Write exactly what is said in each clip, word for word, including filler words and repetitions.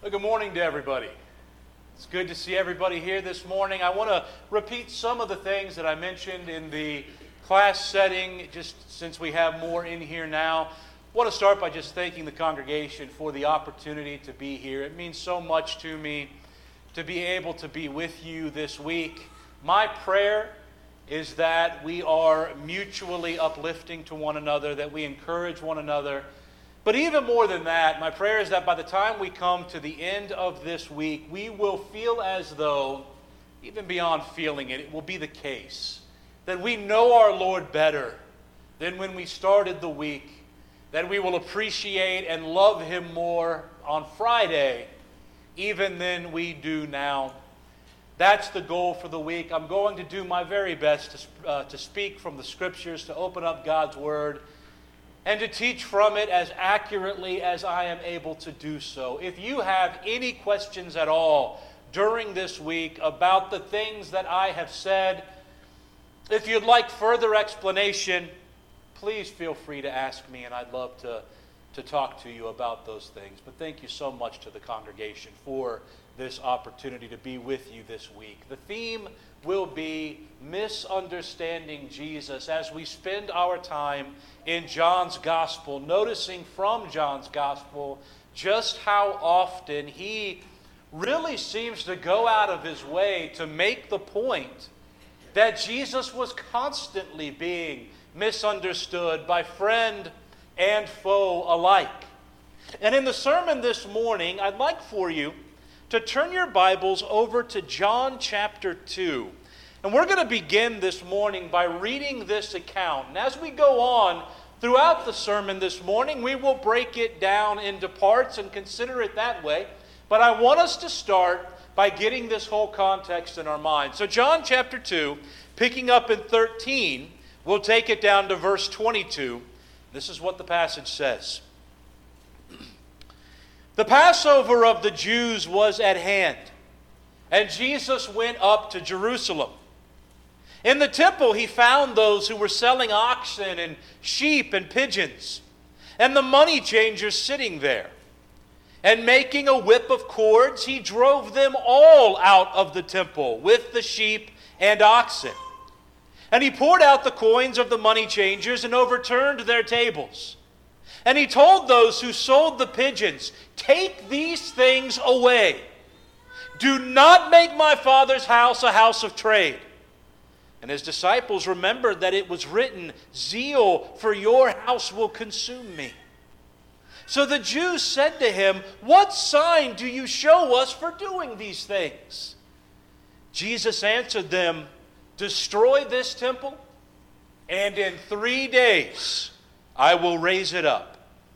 Well, good morning to everybody. It's good to see everybody here this morning. I want to repeat some of the things that I mentioned in the class setting, just since we have more in here now. I want to start by just thanking the congregation for the opportunity to be here. It means so much to me to be able to be with you this week. My prayer is that we are mutually uplifting to one another, that we encourage one another. But even more than that, my prayer is that by the time we come to the end of this week, we will feel as though, even beyond feeling it, it will be the case, that we know our Lord better than when we started the week, that we will appreciate and love Him more on Friday, even than we do now. That's the goal for the week. I'm going to do my very best to, uh, to speak from the Scriptures, to open up God's Word, and to teach from it as accurately as I am able to do so. If you have any questions at all during this week about the things that I have said, if you'd like further explanation, please feel free to ask me, and I'd love to, to talk to you about those things. But thank you so much to the congregation for this opportunity to be with you this week. The theme will be misunderstanding Jesus as we spend our time in John's Gospel, noticing from John's Gospel just how often he really seems to go out of his way to make the point that Jesus was constantly being misunderstood by friend and foe alike. And in the sermon this morning, I'd like for you to turn your Bibles over to John chapter two. And we're going to begin this morning by reading this account. And as we go on throughout the sermon this morning, we will break it down into parts and consider it that way. But I want us to start by getting this whole context in our mind. So John chapter two, picking up in thirteen, we'll take it down to verse twenty-two. This is what the passage says. The Passover of the Jews was at hand, and Jesus went up to Jerusalem. In the temple he found those who were selling oxen and sheep and pigeons, and the money changers sitting there. And making a whip of cords, he drove them all out of the temple with the sheep and oxen. And he poured out the coins of the money changers and overturned their tables. And he told those who sold the pigeons, "Take these things away. Do not make my Father's house a house of trade." And his disciples remembered that it was written, "Zeal for your house will consume me." So the Jews said to him, "What sign do you show us for doing these things?" Jesus answered them, "Destroy this temple, and in three days I will raise it up."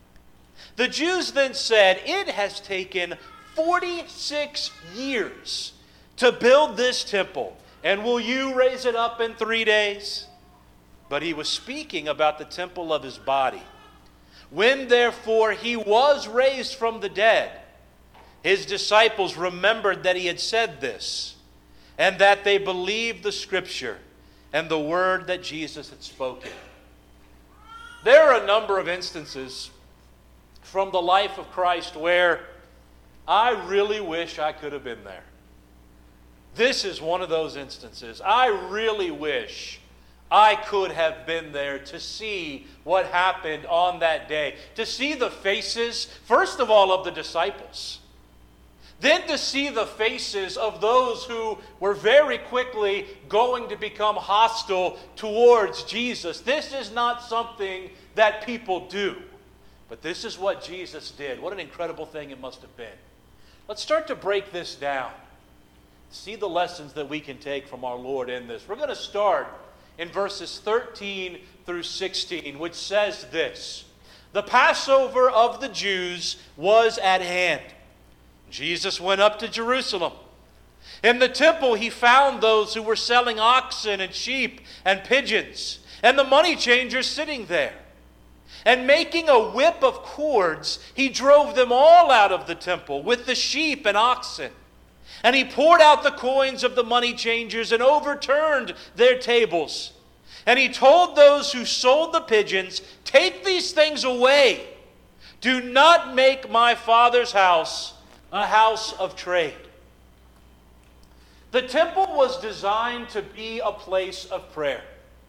The Jews then said, "It has taken forty-six years to build this temple, and will you raise it up in three days?" But he was speaking about the temple of his body. When therefore he was raised from the dead, his disciples remembered that he had said this, and that they believed the Scripture and the word that Jesus had spoken. There are a number of instances from the life of Christ where I really wish I could have been there. This is one of those instances. I really wish I could have been there to see what happened on that day. To see the faces, first of all, of the disciples. Then to see the faces of those who were very quickly going to become hostile towards Jesus. This is not something that people do. But this is what Jesus did. What an incredible thing it must have been. Let's start to break this down. See the lessons that we can take from our Lord in this. We're going to start in verses thirteen through sixteen, which says this: The Passover of the Jews was at hand. Jesus went up to Jerusalem. In the temple he found those who were selling oxen and sheep and pigeons, and the money changers sitting there. And making a whip of cords, he drove them all out of the temple with the sheep and oxen. And he poured out the coins of the money changers and overturned their tables. And he told those who sold the pigeons, "Take these things away. Do not make my Father's house a house of trade. The temple was designed to be a place of prayer.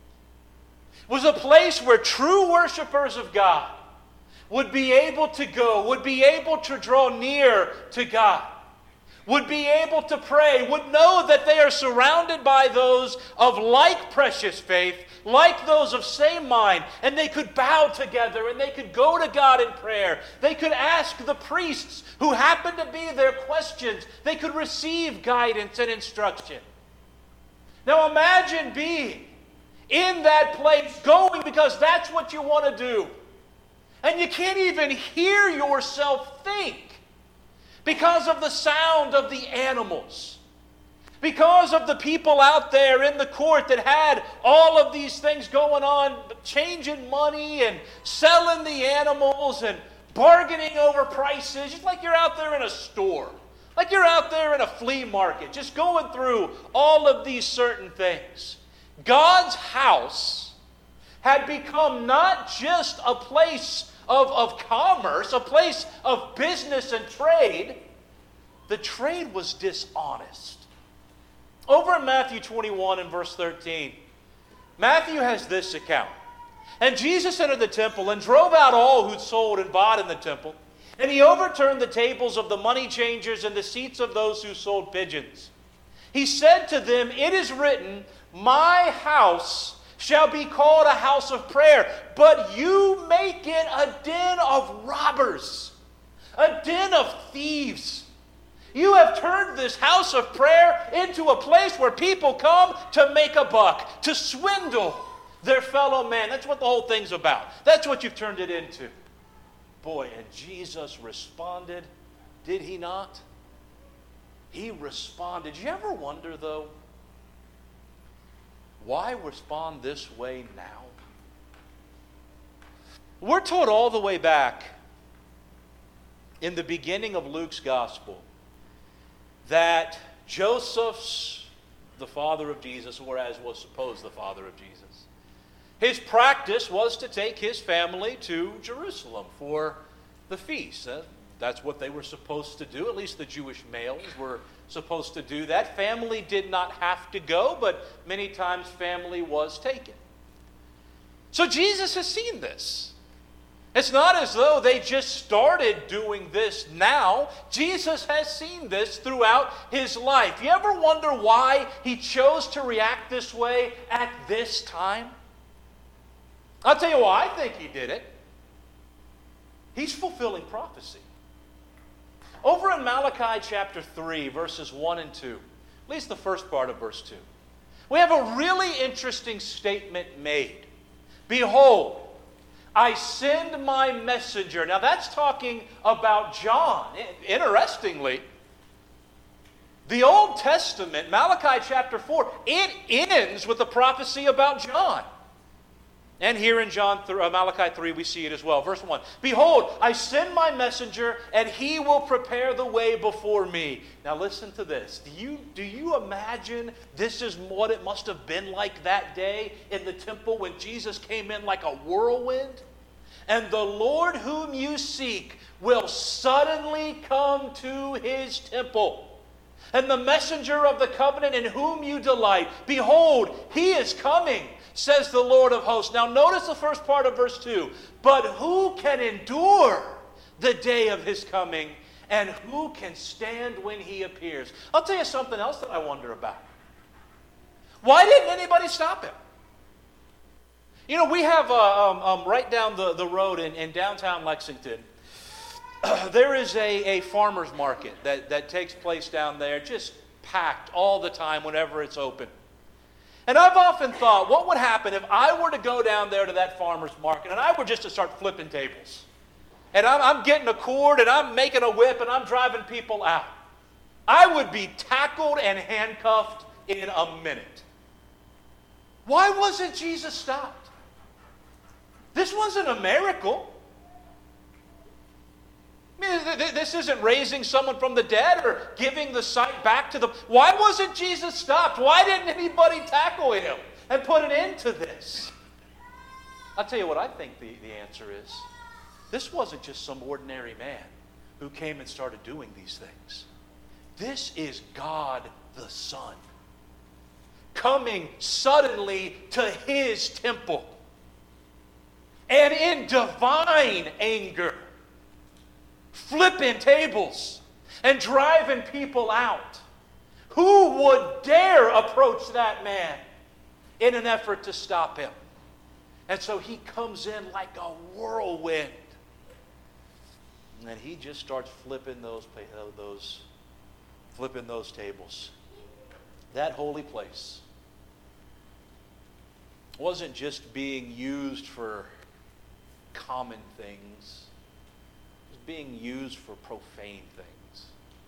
It was a place where true worshipers of God would be able to go, would be able to draw near to God, would be able to pray, would know that they are surrounded by those of like precious faith, like those of same mind, and they could bow together and they could go to God in prayer. They could ask the priests who happened to be there questions. They could receive guidance and instruction. Now imagine being in that place, going because that's what you want to do. And you can't even hear yourself think because of the sound of the animals. Because of the people out there in the court that had all of these things going on, changing money and selling the animals and bargaining over prices, just like you're out there in a store, like you're out there in a flea market, just going through all of these certain things. God's house had become not just a place of, of commerce, a place of business and trade. The trade was dishonest. Over in Matthew twenty-one and verse thirteen, Matthew has this account. And Jesus entered the temple and drove out all who sold and bought in the temple. And he overturned the tables of the money changers and the seats of those who sold pigeons. He said to them, "It is written, my house shall be called a house of prayer, but you make it a den of robbers, a den of thieves. You have turned this house of prayer into a place where people come to make a buck, to swindle their fellow man." That's what the whole thing's about. That's what you've turned it into. Boy, and Jesus responded, did he not? He responded. Did you ever wonder, though, why respond this way now? We're told all the way back in the beginning of Luke's gospel that Joseph's the father of Jesus, or as was supposed the father of Jesus, his practice was to take his family to Jerusalem for the feast. That's what they were supposed to do. At least the Jewish males were supposed to do that. Family did not have to go, but many times family was taken. So Jesus has seen this. It's not as though they just started doing this now. Jesus has seen this throughout his life. You ever wonder why he chose to react this way at this time? I'll tell you why I think he did it. He's fulfilling prophecy. Over in Malachi chapter three, verses one and two, at least the first part of verse two, we have a really interesting statement made. "Behold, I send my messenger." Now that's talking about John. Interestingly, the Old Testament, Malachi chapter four, it ends with a prophecy about John. And here in John uh, Malachi three, we see it as well. Verse one, "Behold, I send my messenger, and he will prepare the way before me." Now listen to this. Do you, do you imagine this is what it must have been like that day in the temple when Jesus came in like a whirlwind? "And the Lord whom you seek will suddenly come to his temple. And the messenger of the covenant in whom you delight, behold, he is coming, says the Lord of hosts." Now notice the first part of verse two. "But who can endure the day of his coming, and who can stand when he appears?" I'll tell you something else that I wonder about. Why didn't anybody stop him? You know, we have uh, um, um, right down the, the road in, in downtown Lexington, uh, there is a, a farmer's market that, that takes place down there, just packed all the time whenever it's open. And I've often thought, what would happen if I were to go down there to that farmer's market and I were just to start flipping tables? And I'm, I'm getting a cord and I'm making a whip and I'm driving people out. I would be tackled and handcuffed in a minute. Why wasn't Jesus stopped? This wasn't a miracle. I mean, this isn't raising someone from the dead or giving the sight back to the... Why wasn't Jesus stopped? Why didn't anybody tackle him and put an end to this? I'll tell you what I think the, the answer is. This wasn't just some ordinary man who came and started doing these things. This is God the Son coming suddenly to his temple and in divine anger, flipping tables and driving people out. Who would dare approach that man in an effort to stop him? And so he comes in like a whirlwind. And he just starts flipping those, those, flipping those tables. That holy place wasn't just being used for common things. It was being used for profane things.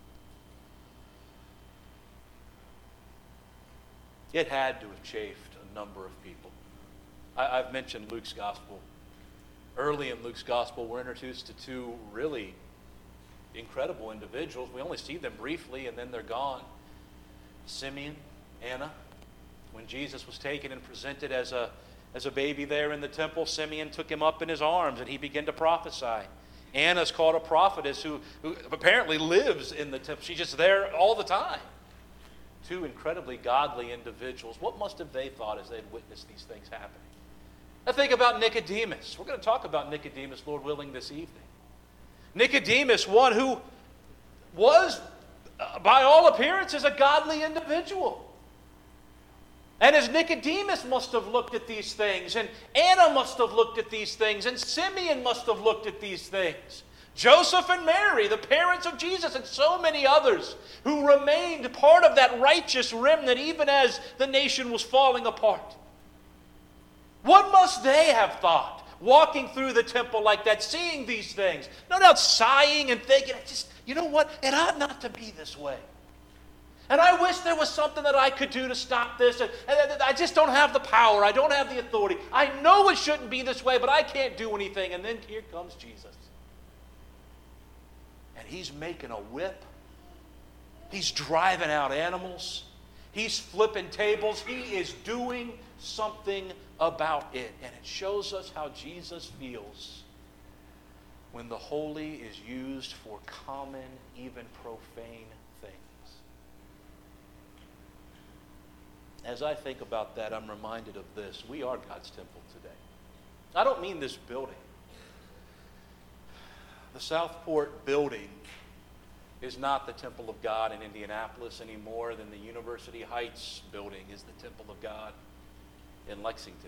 It had to have chafed a number of people. I, I've mentioned Luke's gospel. Early in Luke's gospel, we're introduced to two really incredible individuals. We only see them briefly and then they're gone. Simeon, Anna. When Jesus was taken and presented as a, as a baby there in the temple, Simeon took him up in his arms and he began to prophesy. Anna's called a prophetess who, who apparently lives in the temple. She's just there all the time. Two incredibly godly individuals. What must have they thought as they'd witnessed these things happening? Now think about Nicodemus. We're going to talk about Nicodemus, Lord willing, this evening. Nicodemus, one who was, uh, by all appearances, a godly individual. And as Nicodemus must have looked at these things, and Anna must have looked at these things, and Simeon must have looked at these things, Joseph and Mary, the parents of Jesus, and so many others who remained part of that righteous remnant even as the nation was falling apart. What must they have thought, walking through the temple like that, seeing these things? No doubt sighing and thinking, just, you know what, it ought not to be this way. And I wish there was something that I could do to stop this. And, and I just don't have the power. I don't have the authority. I know it shouldn't be this way, but I can't do anything. And then here comes Jesus. And he's making a whip. He's driving out animals. He's flipping tables. He is doing something about it. And it shows us how Jesus feels when the holy is used for common, even profane things. As I think about that, I'm reminded of this. We are God's temple today. I don't mean this building. The Southport building is not the temple of God in Indianapolis any more than the University Heights building is the temple of God in Lexington.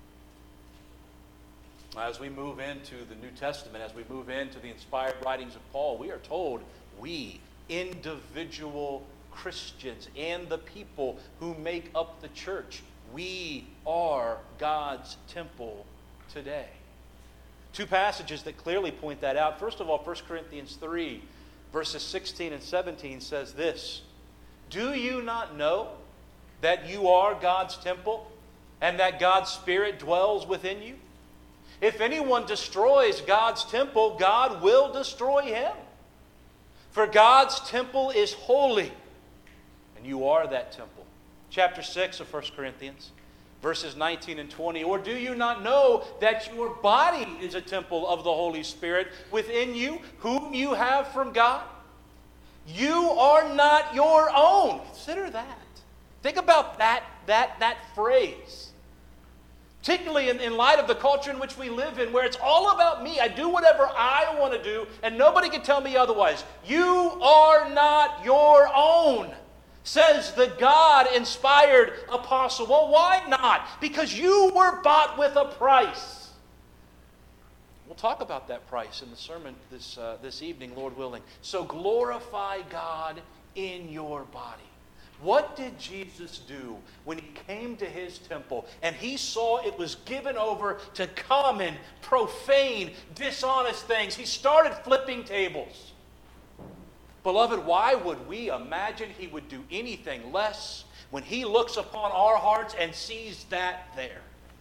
As we move into the New Testament, as we move into the inspired writings of Paul, we are told we, individual Christians and the people who make up the church, we are God's temple today. Two passages that clearly point that out. First of all, First Corinthians three, verses sixteen and seventeen says this: Do you not know that you are God's temple and that God's Spirit dwells within you? If anyone destroys God's temple, God will destroy him. For God's temple is holy, and you are that temple. Chapter six of First Corinthians, verses nineteen and twenty. Or do you not know that your body is a temple of the Holy Spirit within you, whom you have from God? You are not your own. Consider that. Think about that, that, that phrase. Particularly in, in light of the culture in which we live in, where it's all about me. I do whatever I want to do, and nobody can tell me otherwise. You are not your own, says the God-inspired apostle. Well, why not? Because you were bought with a price. We'll talk about that price in the sermon this, uh, this evening, Lord willing. So glorify God in your body. What did Jesus do when he came to his temple and he saw it was given over to common, profane, dishonest things? He started flipping tables. Beloved, why would we imagine he would do anything less when he looks upon our hearts and sees that there?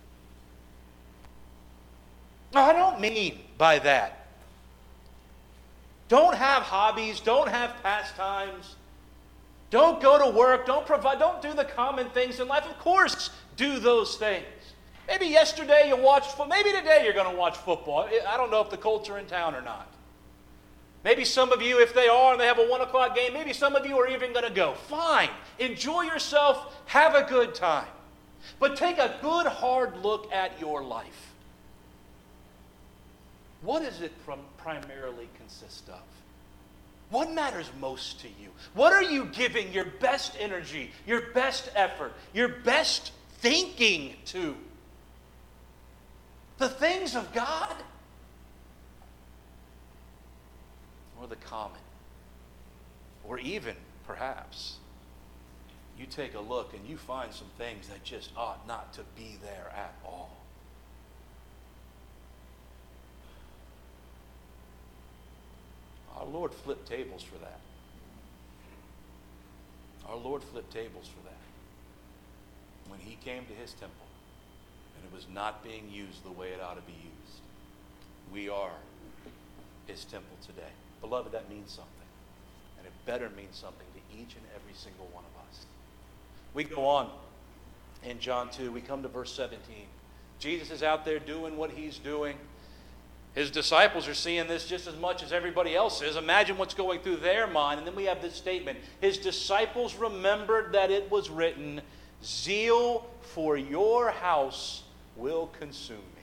Now, I don't mean by that, don't have hobbies, don't have pastimes, don't go to work, don't provide, don't do the common things in life. Of course, do those things. Maybe yesterday you watched football, maybe today you're going to watch football. I don't know if the Colts are in town or not. Maybe some of you, if they are and they have a one o'clock game, maybe some of you are even going to go. Fine. Enjoy yourself. Have a good time. But take a good hard look at your life. What does it from primarily consist of? What matters most to you? What are you giving your best energy, your best effort, your best thinking to? The things of God? Or the common? Or even, perhaps, you take a look and you find some things that just ought not to be there at all. Our Lord flipped tables for that. Our Lord flipped tables for that. When he came to his temple, and it was not being used the way it ought to be used. We are his temple today. Beloved, that means something. And it better mean something to each and every single one of us. We go on in John two. We come to verse seventeen. Jesus is out there doing what he's doing. His disciples are seeing this just as much as everybody else is. Imagine what's going through their mind. And then we have this statement. His disciples remembered that it was written, "Zeal for your house will consume me."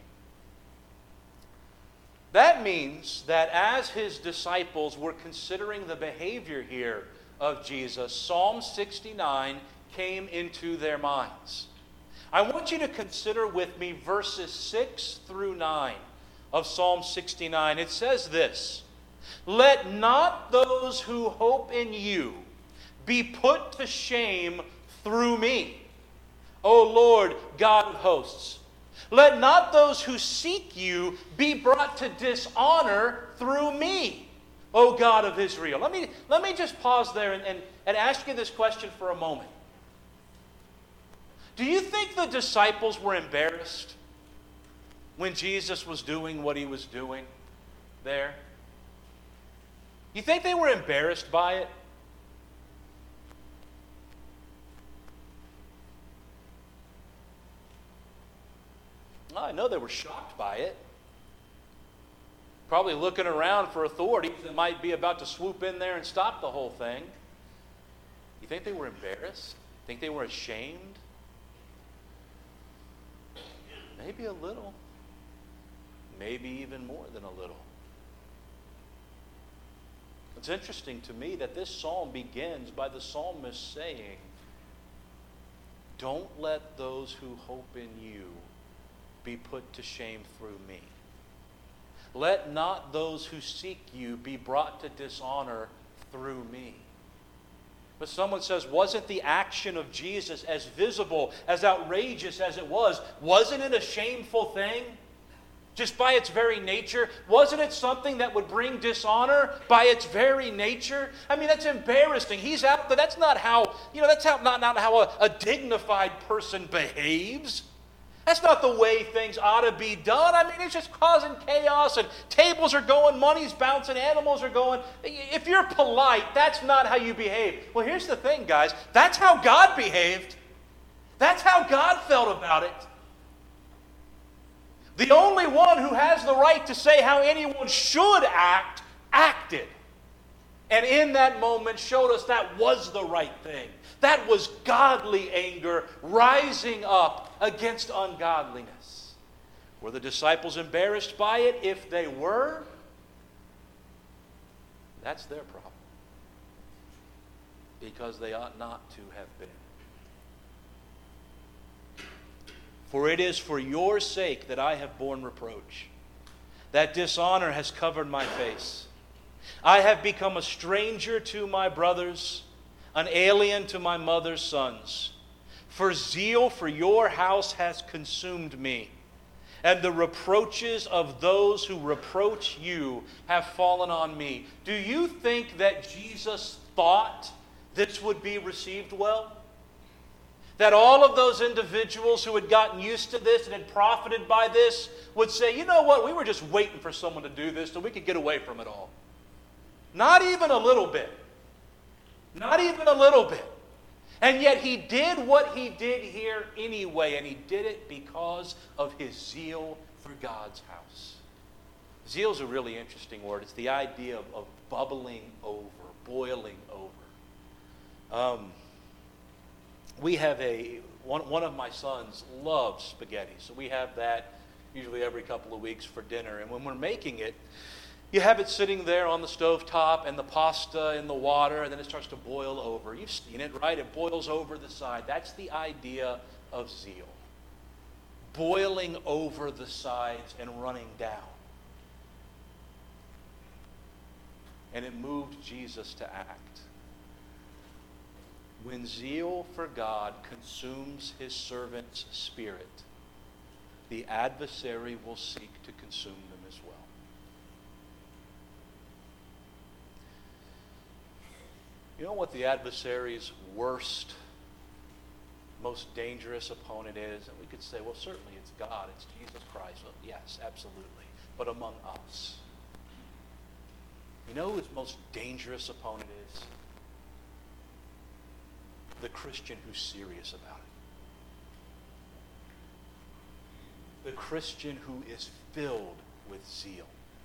That means that as his disciples were considering the behavior here of Jesus, Psalm sixty-nine came into their minds. I want you to consider with me verses six through nine of Psalm sixty-nine. It says this, "Let not those who hope in you be put to shame through me, O Lord God of hosts. Let not those who seek you be brought to dishonor through me, O God of Israel." Let me, let me just pause there and, and, and ask you this question for a moment. Do you think the disciples were embarrassed when Jesus was doing what he was doing there? You think they were embarrassed by it? Well, I know they were shocked by it. Probably looking around for authorities that might be about to swoop in there and stop the whole thing. You think they were embarrassed? Think they were ashamed? Maybe a little. Maybe even more than a little. It's interesting to me that this psalm begins by the psalmist saying, "Don't let those who hope in you be put to shame through me. Let not those who seek you be brought to dishonor through me." But someone says, wasn't the action of Jesus as visible, as outrageous as it was, wasn't it a shameful thing? Just by its very nature? Wasn't it something that would bring dishonor by its very nature? I mean, that's embarrassing. He's out there. That's not how, you know, that's how, not, not how a, a dignified person behaves. That's not the way things ought to be done. I mean, it's just causing chaos, and tables are going, money's bouncing, animals are going. If you're polite, that's not how you behave. Well, here's the thing, guys. That's how God behaved. That's how God felt about it. The only one who has the right to say how anyone should act, acted. And in that moment showed us that was the right thing. That was godly anger rising up against ungodliness. Were the disciples embarrassed by it? If they were, that's their problem. Because they ought not to have been. For it is for your sake that I have borne reproach. That dishonor has covered my face. I have become a stranger to my brothers, an alien to my mother's sons. For zeal for your house has consumed me, and the reproaches of those who reproach you have fallen on me. Do you think that Jesus thought this would be received well? That all of those individuals who had gotten used to this and had profited by this would say, you know what, we were just waiting for someone to do this so we could get away from it all. Not even a little bit. Not even a little bit. And yet he did what he did here anyway, and he did it because of his zeal for God's house. Zeal is a really interesting word. It's the idea of, of bubbling over, boiling over. Um, we have a, one, one of my sons loves spaghetti, so we have that usually every couple of weeks for dinner. And when we're making it, you have it sitting there on the stovetop and the pasta in the water, and then it starts to boil over. You've seen it, right? It boils over the side. That's the idea of zeal. Boiling over the sides and running down. And it moved Jesus to act. When zeal for God consumes his servant's spirit, the adversary will seek to consume them as well. You know what the adversary's worst, most dangerous opponent is? And we could say, well, certainly it's God, it's Jesus Christ. Well, yes, absolutely. But among us, you know who his most dangerous opponent is? The Christian who's serious about it. The Christian who is filled with zeal.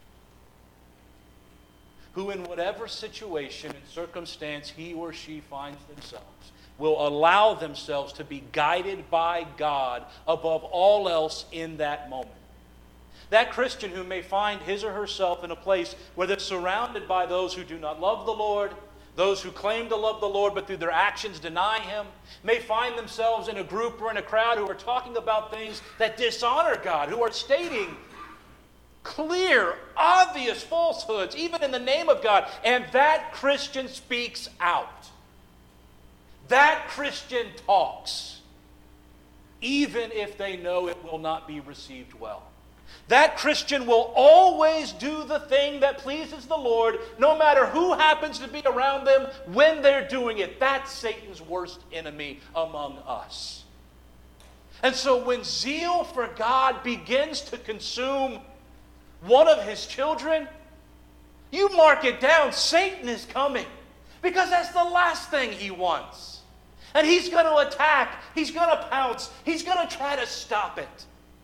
Who in whatever situation and circumstance he or she finds themselves will allow themselves to be guided by God above all else in that moment. That Christian who may find his or herself in a place where they're surrounded by those who do not love the Lord, those who claim to love the Lord but through their actions deny him, may find themselves in a group or in a crowd who are talking about things that dishonor God, who are stating clear, obvious falsehoods, even in the name of God. And that Christian speaks out. That Christian talks, even if they know it will not be received well. That Christian will always do the thing that pleases the Lord, no matter who happens to be around them when they're doing it. That's Satan's worst enemy among us. And so when zeal for God begins to consume one of his children, you mark it down. Satan is coming, because that's the last thing he wants. And he's going to attack. He's going to pounce. He's going to try to stop it.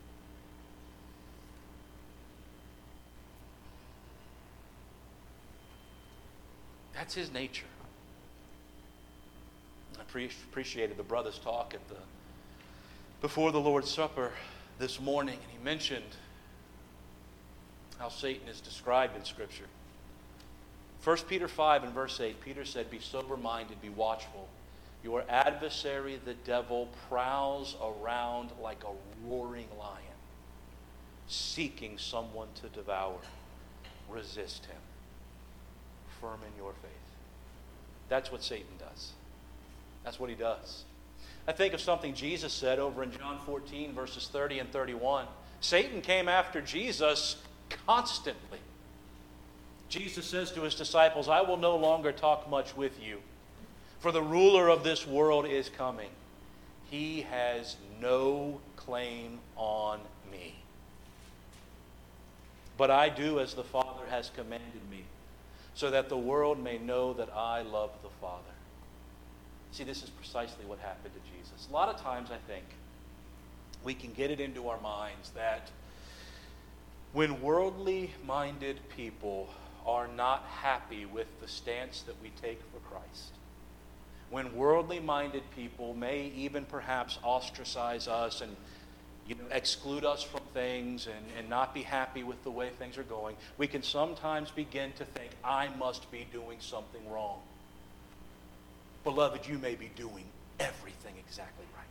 That's his nature. I pre- appreciated the brother's talk at the before the Lord's Supper this morning, and he mentioned how Satan is described in Scripture. First Peter five and verse eight, Peter said, "Be sober-minded, be watchful. Your adversary, the devil, prowls around like a roaring lion, seeking someone to devour. Resist him, firm in your faith." That's what Satan does. That's what he does. I think of something Jesus said over in John fourteen, verses thirty and thirty-one. Satan came after Jesus constantly. Jesus says to his disciples, "I will no longer talk much with you, for the ruler of this world is coming. He has no claim on me. But I do as the Father has commanded me, so that the world may know that I love the Father." See, this is precisely what happened to Jesus. A lot of times I think we can get it into our minds that when worldly-minded people are not happy with the stance that we take for Christ, when worldly-minded people may even perhaps ostracize us and you know, exclude us from things and, and not be happy with the way things are going, we can sometimes begin to think, I must be doing something wrong. Beloved, you may be doing everything exactly right.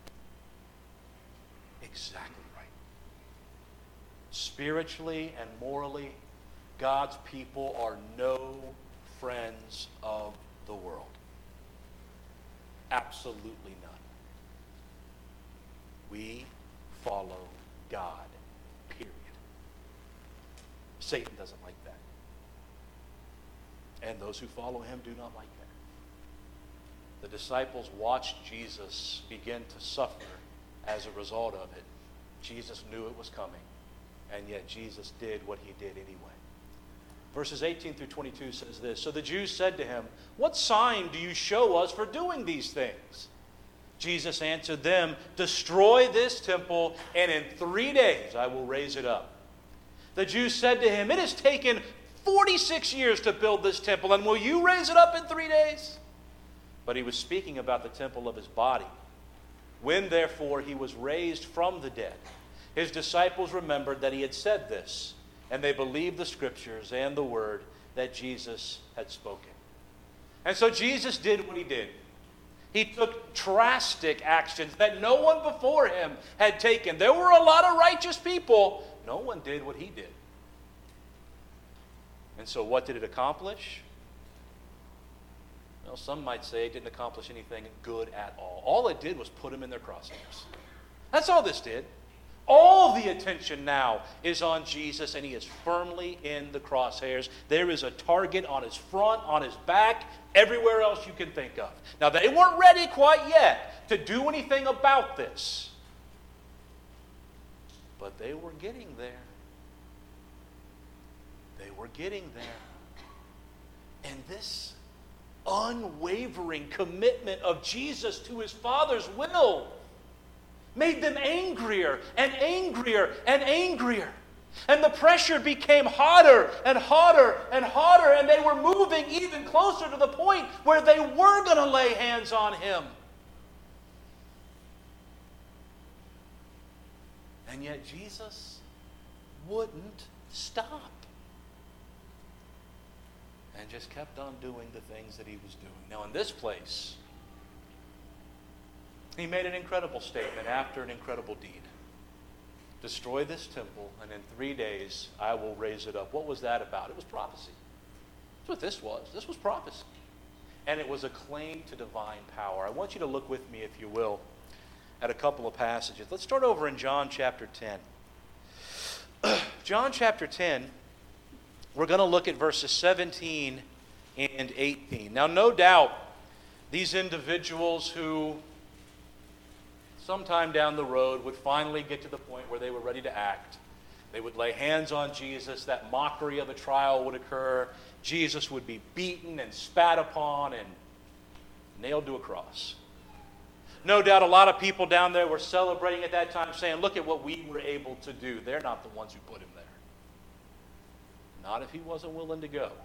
Exactly right. Spiritually and morally, God's people are no friends of the world. Absolutely none. We follow God, period. Satan doesn't like that. And those who follow him do not like that. The disciples watched Jesus begin to suffer as a result of it. Jesus knew it was coming, and yet Jesus did what he did anyway. Verses eighteen through twenty-two says this, "So the Jews said to him, 'What sign do you show us for doing these things?' Jesus answered them, 'Destroy this temple, and in three days I will raise it up.' The Jews said to him, "It has taken forty-six years to build this temple, and will you raise it up in three days?" But he was speaking about the temple of his body. When, therefore, he was raised from the dead, his disciples remembered that he had said this, and they believed the Scriptures and the word that Jesus had spoken. And so Jesus did what he did. He took drastic actions that no one before him had taken. There were a lot of righteous people. No one did what he did. And so what did it accomplish? Well, some might say it didn't accomplish anything good at all. All it did was put him in their crosshairs. That's all this did. All the attention now is on Jesus, and he is firmly in the crosshairs. There is a target on his front, on his back, everywhere else you can think of. Now, they weren't ready quite yet to do anything about this. But they were getting there. They were getting there. And this unwavering commitment of Jesus to his Father's will made them angrier and angrier and angrier. And the pressure became hotter and hotter and hotter, and they were moving even closer to the point where they were going to lay hands on him. And yet Jesus wouldn't stop. And just kept on doing the things that he was doing. Now in this place, he made an incredible statement after an incredible deed. Destroy this temple, and in three days I will raise it up. What was that about? It was prophecy. That's what this was. This was prophecy. And it was a claim to divine power. I want you to look with me, if you will, at a couple of passages. Let's start over in John chapter ten. John chapter ten, we're going to look at verses seventeen and eighteen. Now, no doubt, these individuals who sometime down the road would finally get to the point where they were ready to act. They would lay hands on Jesus. That mockery of the trial would occur. Jesus would be beaten and spat upon and nailed to a cross. No doubt a lot of people down there were celebrating at that time, saying, "Look at what we were able to do." They're not the ones who put him there. Not if he wasn't willing to go.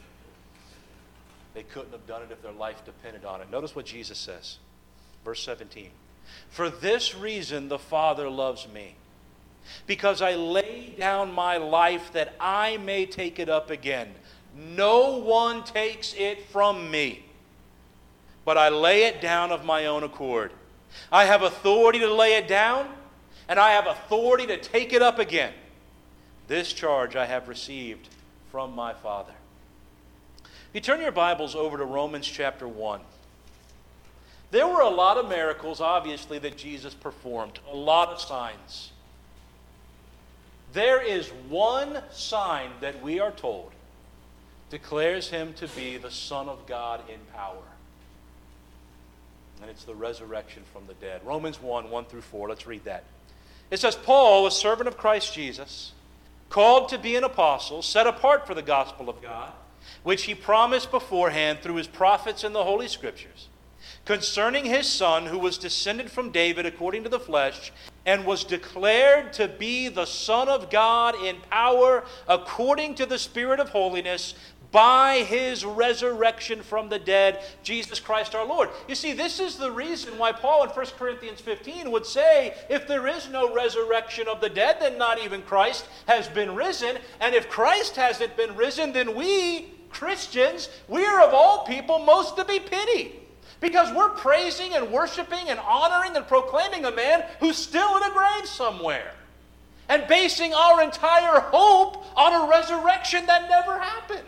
They couldn't have done it if their life depended on it. Notice what Jesus says. Verse seventeen. "For this reason the Father loves me, because I lay down my life that I may take it up again. No one takes it from me, but I lay it down of my own accord. I have authority to lay it down, and I have authority to take it up again. This charge I have received from my Father." If you turn your Bibles over to Romans chapter one. There were a lot of miracles, obviously, that Jesus performed. A lot of signs. There is one sign that we are told declares him to be the Son of God in power. And it's the resurrection from the dead. Romans one, one through four. Let's read that. It says, "Paul, a servant of Christ Jesus, called to be an apostle, set apart for the gospel of God, which he promised beforehand through his prophets in the Holy Scriptures, concerning his Son, who was descended from David according to the flesh, and was declared to be the Son of God in power according to the Spirit of holiness, by his resurrection from the dead, Jesus Christ our Lord." You see, this is the reason why Paul in First Corinthians fifteen would say, if there is no resurrection of the dead, then not even Christ has been risen. And if Christ hasn't been risen, then we, Christians, we are of all people most to be pitied. Because we're praising and worshiping and honoring and proclaiming a man who's still in a grave somewhere. And basing our entire hope on a resurrection that never happened.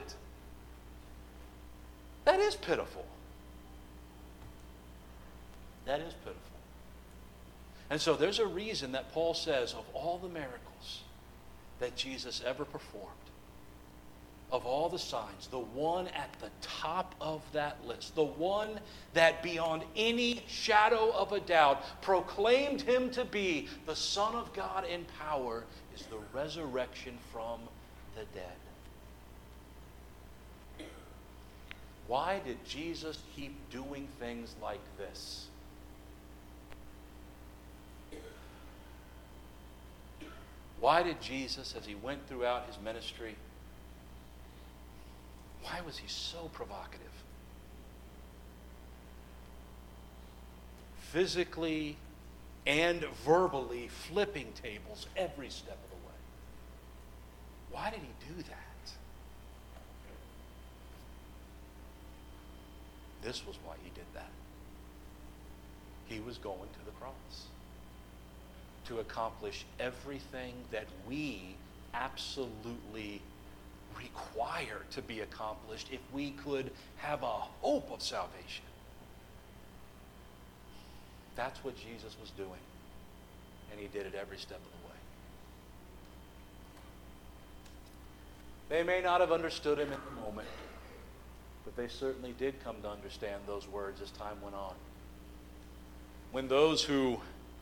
That is pitiful. That is pitiful. And so there's a reason that Paul says of all the miracles that Jesus ever performed, of all the signs, the one at the top of that list, the one that beyond any shadow of a doubt proclaimed him to be the Son of God in power, is the resurrection from the dead. Why did Jesus keep doing things like this? Why did Jesus, as he went throughout his ministry, why was he so provocative? Physically and verbally flipping tables every step of the way. Why did he do that? This was why he did that. He was going to the cross to accomplish everything that we absolutely require to be accomplished if we could have a hope of salvation. That's what Jesus was doing, and he did it every step of the way. They may not have understood him in the moment, but they certainly did come to understand those words as time went on. When those who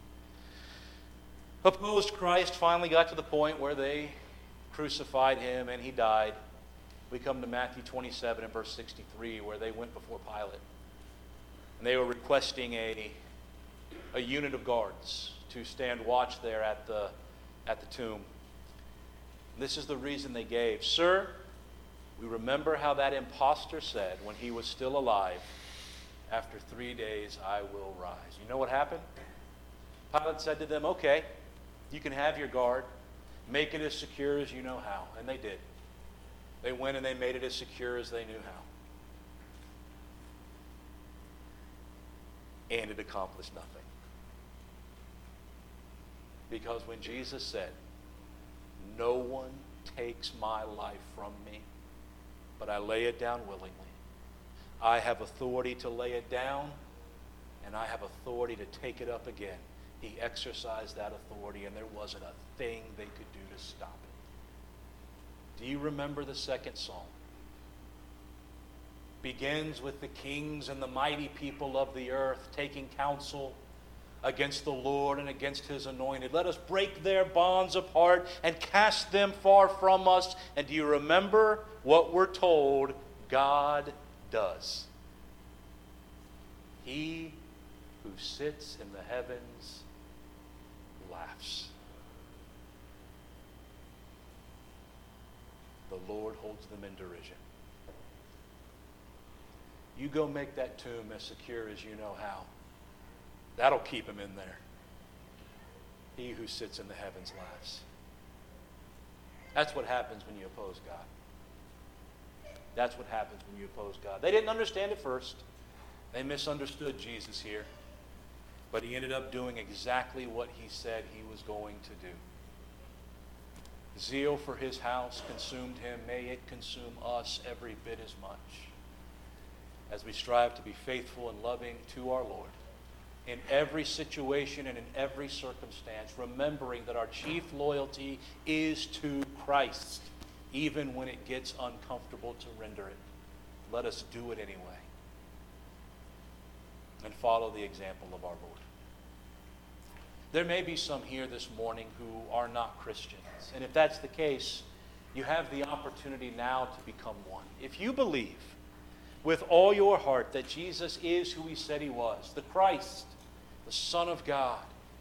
opposed Christ finally got to the point where they crucified him and he died, we come to Matthew twenty-seven and verse sixty-three, where they went before Pilate. And they were requesting a, a unit of guards to stand watch there at the, at the tomb. And this is the reason they gave. Sir, we remember how that impostor said when he was still alive, after three days I will rise. You know what happened? Pilate said to them, okay, you can have your guard. Make it as secure as you know how. And they did. They went and they made it as secure as they knew how. And it accomplished nothing. Because when Jesus said, no one takes my life from me, but I lay it down willingly. I have authority to lay it down, and I have authority to take it up again. He exercised that authority, and there wasn't a thing they could do to stop it. Do you remember the second psalm? Begins with the kings and the mighty people of the earth taking counsel against the Lord and against his anointed. Let us break their bonds apart and cast them far from us. And do you remember what we're told God does? He who sits in the heavens laughs. The Lord holds them in derision. You go make that tomb as secure as you know how. That'll keep him in there. He who sits in the heavens laughs. That's what happens when you oppose God. That's what happens when you oppose God. They didn't understand it first. They misunderstood Jesus here. But he ended up doing exactly what he said he was going to do. Zeal for his house consumed him. May it consume us every bit as much as we strive to be faithful and loving to our Lord in every situation and in every circumstance, remembering that our chief loyalty is to Christ, even when it gets uncomfortable to render it. Let us do it anyway and follow the example of our Lord. There may be some here this morning who are not Christians, and if that's the case, you have the opportunity now to become one. If you believe with all your heart that Jesus is who he said he was, the Christ, the Son of God,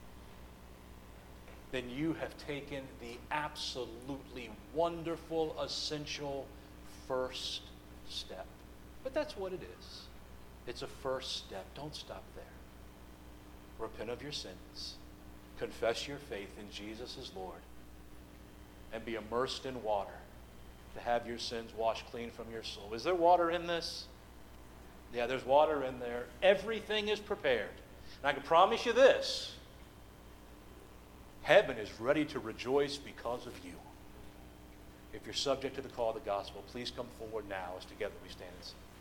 then you have taken the absolutely wonderful, essential first step. But that's what it is. It's a first step. Don't stop there. Repent of your sins. Confess your faith in Jesus as Lord. And be immersed in water to have your sins washed clean from your soul. Is there water in this? Yeah, there's water in there. Everything is prepared. And I can promise you this. Heaven is ready to rejoice because of you. If you're subject to the call of the gospel, please come forward now as together we stand and sing.